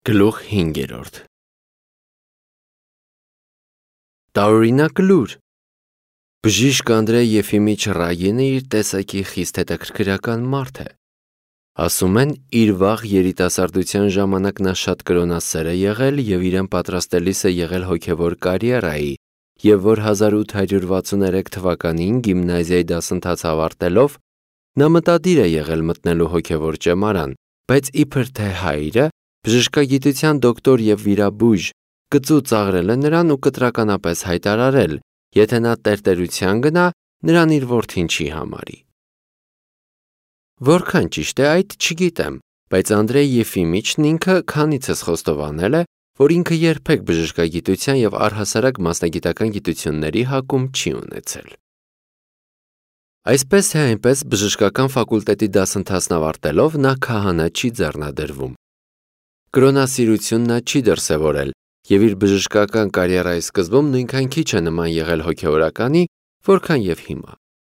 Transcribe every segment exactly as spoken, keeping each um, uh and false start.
Գլուխ հինգերորդ Տարօրինակ լուր Բժիշկ Անդրեյ Եֆիմիչ Ռագինը իր տեսակի խիստ հետաքրքրական մարդ է։ Ասում են, իր վաղ երիտասարդության ժամանակ նա շատ կրոնասեր է եղել և իրեն պատրաստելիս է եղել հոգևոր կարիերայի, և որ հազար ութ հարյուր վաթսուններեք թվականին գիմնազիայի դասընթաց ավարտելով նա մտադիր է եղել մտնելու հոգևոր ճեմարան, բայց իբր թե հայրը, բժշկագիտության դոկտոր և վիրաբույժ, կծու ծաղրել է նրան ու կտրականապես հայտարարել, եթե նա տերտերության գնա, նրան իր որդին չի համարի։ Որքան ճիշտ է այդ, չգիտեմ, բայց Անդրեյ Եֆիմիչն ինքը քանիցս խոստովանել է, որ ինքը երբեք բժշկագիտության և առհասարակ մասնագիտական գիտությունների հակում չի ունեցել։ Այսպես թե այնպես բժշկական ֆակուլտետի դասընթացն ավարտելով նա քահանա չի ձեռնադրվում։ Կրոնասիրություն նա չի դրսևորել և իր բժշկական կարիերայի սկզբում նույնքան քիչ է նման եղել հոգևորականի, որքան և հիմա։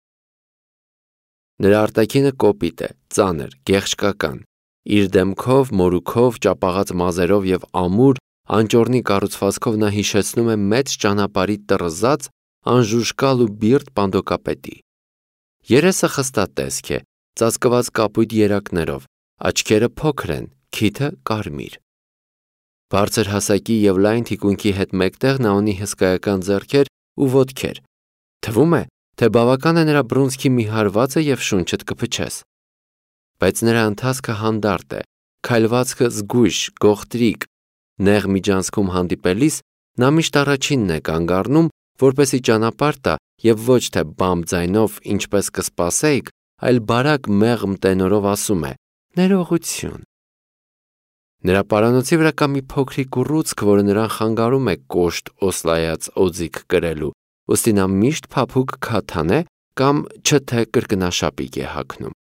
Նրա արտաքինը կոպիտ է, ծանր, գեղչկական, իր դեմքով, մորուքով, ճապաղած մազերով և ամուր, անճոռնի կառուցվածքով նա հիշեցնում է մեծ ճանապարհի տռզած, անժուժկալ ու բիրտ պանդոկապետի։ Երեսը խստատեսք է, ծածկված կապույտ երակներով, աչքերը փոքր են, քիթը կարմիր։ Բարձր հասակի և լայն թիկունքի հետ մեկտեղ նա ունի հսկայական ձեռքեր ու ոտքեր։ Թվում է, թե բավական է նրա բռունցքի մի հարվածը և շունչդ կփչես։ Բայց նրա ընթացքը հանդարտ է, քայլվածքը զգույշ, գողտրիկ, նեղ միջանցքում հանդիպելիս նա միշտ առաջինն է կանգ առնում, որպեսզի ճանապարհ տա և ոչ թե բամբ ձայնով, ինչպես կսպասեիք, այլ բարակ մեղմ տենորով ասում է. «Ներողություն»։ Նրա պարանոցի վրա կա մի փոքրիկ ուռուցք, որը նրան խանգարում է կոշտ օսլայած օձիք կրելու, ուստի նա միշտ փափուկ քաթան է կամ չէ թե կրկնաշապիկ է հագնում։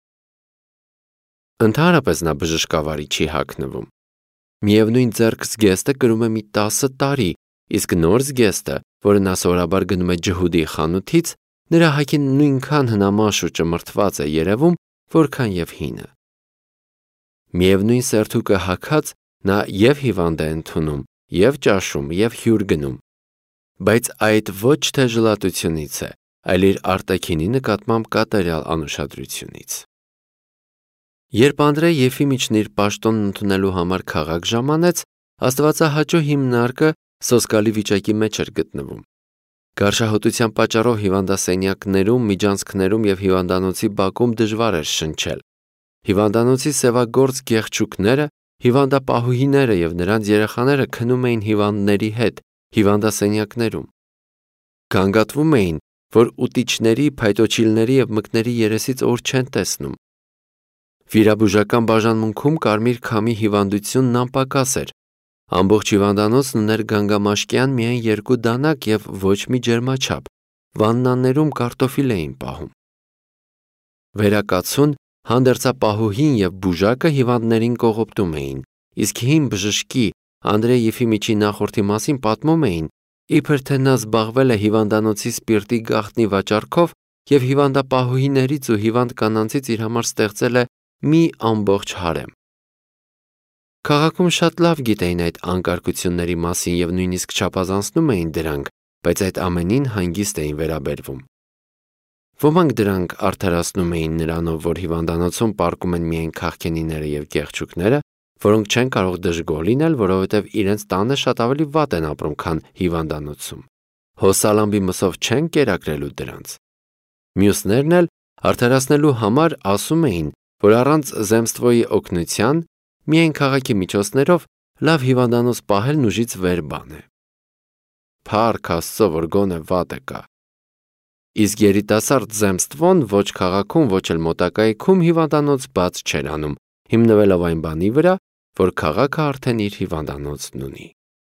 Ընդհանրապես նա բժշկավարի չի հագնվում։ Միևնույն ձեռք զգեստը կրում է մի տասը տարի, իսկ նոր զգեստը, որը նա սովորաբար գնում է ջհուդի խանութից, նրա հագին նույնքան հնամաշ ու ճմրթված է երևում, որքան և հինը։ Միևնույն սերթուկը հագած նա և հիվանդ է ընդունում, և ճաշում, և հյուր գնում։ Բայց այդ ոչ թե ժլատությունից է, այլ իր արտաքինի նկատմամբ կատարյալ անուշադրությունից։ Երբ Անդրեյ Եֆիմիչն իր պաշտոնն ընդունելու համար քաղաք ժամանեց, աստվածահաճո հիմնարկը սոսկալի վիճակի մեջ էր գտնվում։ Գարշահոտության պատճառով հիվանդասենյակներում, միջանցքներում և հիվանդանոցի բակում դժվար էր շնչել։ Հիվանդանոցի սևագործ գեղչուկները, հիվանդապահուհիները և նրանց երեխաները քնում էին հիվանդների հետ, հիվանդասենյակներում։ Գանգատվում էին, որ ուտիչների, փայտոջիլների և մկների երեսից օր չեն տեսնում։ Վիրաբուժական բաժանմունքում կարմիր քամի հիվանդությունն անպակաս էր։ Ամբողջ հիվանդանոցն ուներ գանգամաշկյան միայն երկու դանակ և ոչ մի ջերմաչափ, վաննաներում կարտոֆիլ էին պահում։ Վերակացուն, հանդերձապահուհին և բուժակը հիվանդներին կողոպտում էին, իսկ հին բժշկի Անդրեյ Եֆիմիչի նախորդի մասին պատմում էին, իբր թե նա զբաղվել է հիվանդանոցի սպիրտի գաղտնի վաճառքով և հիվանդապահուհիներից ու հիվանդ կանանցից իր համար ստեղծել է մի ամբողջ հարեմ։ Քաղաքում շատ լավ գիտեին այդ անկարգությունների մասին և նույնիսկ չափազանցնում էին դրանք, բայց այդ ամենին հանգիստ էին վերաբերվում։ Ոմանք դրանք արդարացնում էին նրանով, որ հիվանդանոցում պառկում են միայն քաղքենիները և գեղչուկները, որոնք չեն կարող դժգոհ լինել, որովհետև իրենց տանը շատ ավելի վատ են ապրում, քան հիվանդանոցում։ Հոսալամբի մսով չեն կերակրելու դրանց։ Մյուսներն էլ արդարացնելու համար ասում էին, որ առանց Զեմստվոյի օգնության, միայն քաղաքի միջոցներով լավ հիվանդանոց պահելն ուժից վեր բան է։ Փառք Աստծո, որ գոնե վատը կա։ Իսկ երիտասարդ Զեմստվոն ոչ քաղաքում, ոչ էլ մոտակայքում հիվանդանոց բաց չէր անում, հիմնվելով այն բանի վրա, որ քաղաքը արդեն իր հիվանդանոցն ունի։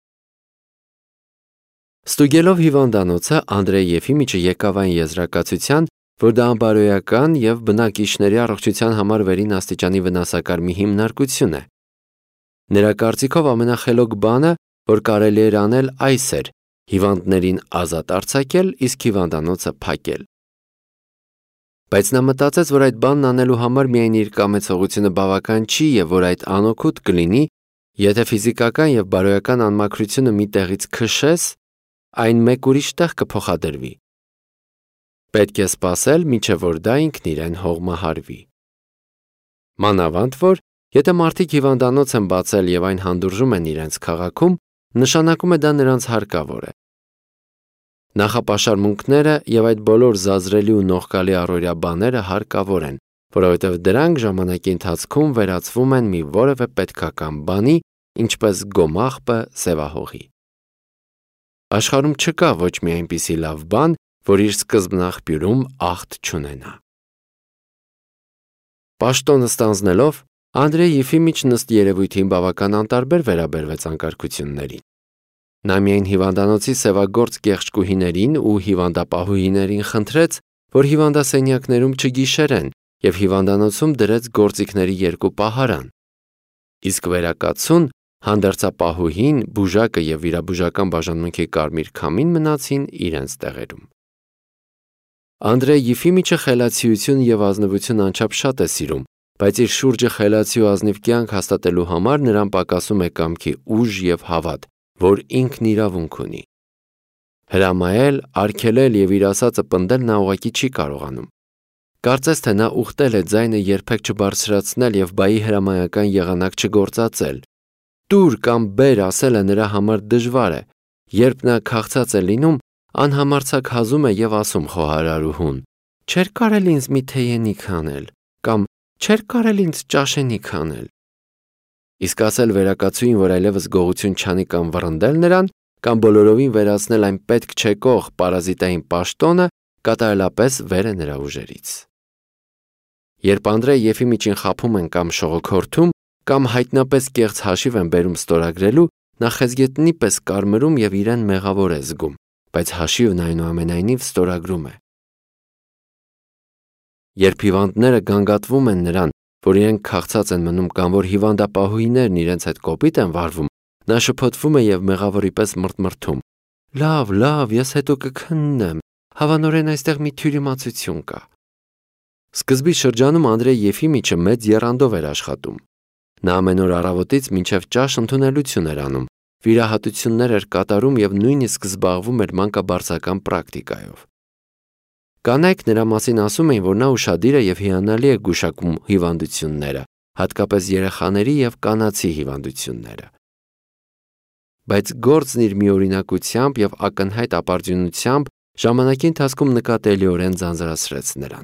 Ստուգելով հիվանդանոցը, Անդրեյ Եֆիմիչը եկավ այն եզրակացության, որ դա անբարոյական և բնակիչների առողջության համար վերին աստիճանի վնասակար մի հիմնարկություն է։ Նրա կարծիքով ամենախելոք բանը, որ կարելի էր անել, այս էր. հիվանդներին ազատ արձակել, իսկ հիվանդանոցը փակել։ Բայց նա մտածեց, որ այդ բանն անելու համար միայն իր կամեցողությունը բավական չի և որ այդ անօգուտ կլինի, Եթե ֆիզիկական եւ բարոյական անմաքրությունը մի տեղից քշես, այն մեկ ուրիշ տեղ կփոխադրվի։ Պետք է սպասել, մինչև որ դա ինքն իրեն հողմահարվի։ Մանավանդ որ, եթե մարդիկ հիվանդանոց են բացել եւ այն հանդուրժում են իրենց քաղաքում, նշանակում է դա նրանց հարկավոր է։ Նախապաշարմունքները եւ այդ բոլոր զազրելի ու նողկալի առօրյա բաները հարկավոր են, որովհետեւ դրանք ժամանակի ընթացքում վերածվում են մի որևէ պետքական բանի, ինչպես գոմաղբը սևահողի։ Աշխարհում չկա ոչ մի այնպիսի լավ բան, որ իր սկզբնաղբյուրում աղտ չունենա։ Պաշտոնը ստանձնելով, Անդրեյ Եֆիմիչն ըստ երևույթին բավական անտարբեր վերաբերվեց անկարգություններին։ Նա միայն հիվանդանոցի սևագործ կեղճկուհիներին ու հիվանդապահուհիներին խնդրեց, որ հիվանդասենյակներում չգիշերեն եւ հիվանդանոցում դրեց գործիքների երկու պահարան։ Իսկ վերակացուն, հանդերձապահուհին, բուժակը եւ վիրաբուժական բաժանմունքի կարմիր քամին մնացին իրենց տեղերում։ Անդրեյ Եֆիմիչը խելացիություն եւ ազնվություն անչափ շատ է սիրում, բայց իր շուրջը խելացի ու ազնիվ կյանք հաստատելու համար նրան պակասում է կամքի ուժ եւ հավատ, որ ինքն իրավունք ունի։ Հրամայել, արգելել եւ իր ասածը պնդել նա ուղղակի չի կարողանում։ Կարծես թե նա ուխտել է ձայնը երբեք չբարձրացնել եւ բայի հրամայական եղանակ չգործածել։ Տուր կամ բեր ասելը նրա համար դժվար է։ Երբ նա քաղցած է լինում, անհամարձակ հազում է եւ ասում խոհարարուհուն. «Չէր կարել ինձ մի թեյենիկ անել» կամ «Չէր կարել ինձ ճաշենիկ անել»։ Իսկ ասել վերակացուին, որ այլևս գողություն չանի կամ վռնդել նրան, կամ բոլորովին վերացնել այն պետք չեկող պարազիտային պաշտոնը, կատարելապես վեր է նրա ուժերից։ Երբ Անդրեյ Եֆիմիչին խաբում են կամ շողոքորթում, կամ հայտնապես կեղծ հաշիվ են բերում ստորագրելու, նա խեցգետնի պես կարմրում եւ իրեն մեղավոր է զգում, բայց հաշիվն այնուամենայնիվ ստորագրում է։ Երբ հիվանդները գանգատվում են նրան, որ իրենք քաղցած են մնում կամ որ հիվանդապահուհիներն իրենց հետ կոպիտ են վարվում, նա շփոթվում է եւ մեղավորի պես մռթմռթում. «Լավ, լավ, ես հետո կքննեմ, հավանորեն այստեղ մի թյուրիմացություն կա»։ Սկզբի շրջանում Անդրեյ Եֆիմիչը մեծ եռանդով էր աշխատում։ Նա ամեն օր առավոտից մինչև ճաշ ընդունելություն էր անում, վիրահատություններ էր կատարում եւ նույնիսկ զբաղվում էր մանկաբարձական պրակտիկայով։ Կանայք նրա մասին ասում էին, որ նա ուշադիր է եւ հիանալի է գուշակում հիվանդությունները, հատկապես երեխաների եւ կանացի հիվանդությունները։ Բայց գործն իր միօրինակությամբ եւ ակնհայտ ապարդյունությամբ ժամանակի ընթացքում նկատելիորեն ձանձրացրեց նրան։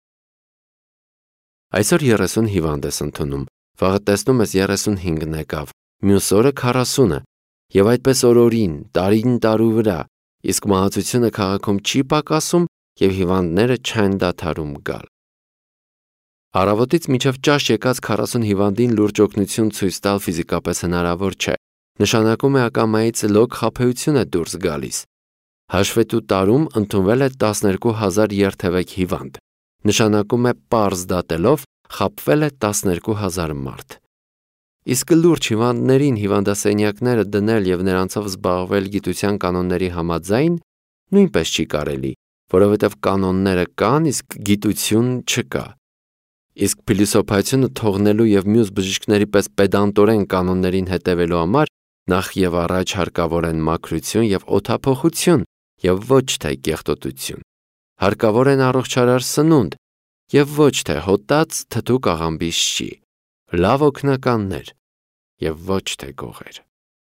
Այսօր երեսուն հիվանդ ես ընդունում, վաղը տեսնում ես երեսունհինգն եկավ, մյուս օրը քառասունը, եւ այդպես օր-օրին, տարին տարու վրա, իսկ մահացությունը քաղաքում չի պակասում եւ հիվանդները չեն դադարում գալ։ Առավոտից մինչև ճաշ եկած քառասուն հիվանդին լուրջ օգնություն ցույց տալ ֆիզիկապես հնարավոր չէ։ Նշանակում է ակամայից լոկ խաբեություն է դուրս գալիս։ Հաշվետու տարում ընդունվել է տասներկու հազար երթևեք հիվանդ։ Նշանակում է պարզ դատելով խաբվել է տասներկու հազար մարդ։ Իսկ լուրջ հիվանդներին հիվանդասենյակները դնել եւ նրանցով զբաղվել գիտության կանոնների համաձայն նույնպես չի կարելի, որովհետեւ կանոնները կան, իսկ գիտություն չկա։ Իսկ փիլիսոփայությունը թողնելու եւ մյուս բժիշկների պես պեդանտորեն կանոններին հետևելու համար նախ եւ առաջ հարկավոր են մաքրություն եւ օդափոխություն եւ ոչ թե կեղտոտություն։ Հարկավոր են առողջարար սնունդ եւ ոչ թե հոտած թթու աղամբի շի, լավ օգնականներ եւ ոչ թե գողեր։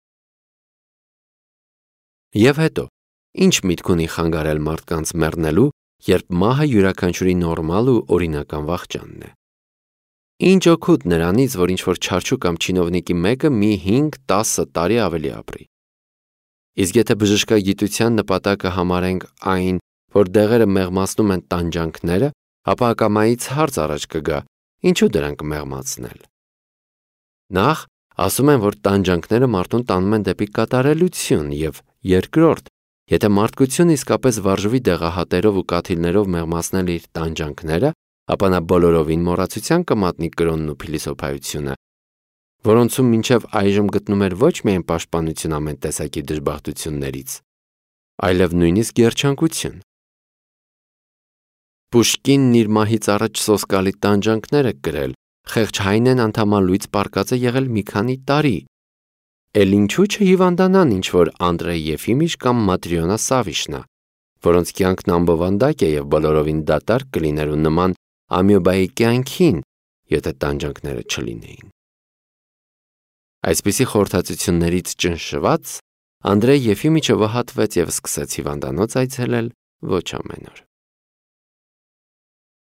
Եվ հետո, ինչ միտք ունի խանգարել մարդկանց մեռնելու, երբ մահը յուրաքանչյուրի նորմալ ու օրինական վախճանն է։ Ինչ օգուտ նրանից, որ ինչ-որ չարչու կամ չինովնիկի մեկը մի հինգ-տասը տարի ավելի ապրի։ Իսկ եթե բժշկագիտության նպատակը համարենք այն, որ դեղերը մեղմացնում են տանջանքները, ապա ակամայից հարց առաջ կգա. ինչու դրանք մեղմացնել։ Նախ, ասում են, որ տանջանքները մարդուն տանում են դեպի կատարելություն եւ երկրորդ, եթե մարդկությունը իսկապես վարժվի դեղահատերով ու կաթիլներով մեղմացնել իր տանջանքները, ապա նա բոլորովին մոռացության կմատնի կրոնն ու փիլիսոփայությունը, որոնցում մինչև այժմ գտնում էր ոչ միայն պաշտպանություն ամեն տեսակի դժբախտություններից, այլև նույնիսկ երջանկություն։ Պուշկինն իր մահից առաջ սոսկալի տանջանքներ է կրել, խեղճ Հայնեն անդամալույց պառկած է եղել մի քանի տարի, Էլ ինչու՞ չհիվանդանան ինչ-որ Անդրեյ Եֆիմիչ կամ Մատրիոնա Սավիշնա, որոնց կյանքն անբովանդակ է և բոլորովին դատարկ կլիներ ու նման ամյոբայի կյանքին, եթե տանջանքները չլինեին։ Այսպիսի խորհրդածություններից ճնշված Անդրեյ Եֆիմիչը վհատվեց և սկսեց հիվանդանոց այցելել ոչ ամեն օր։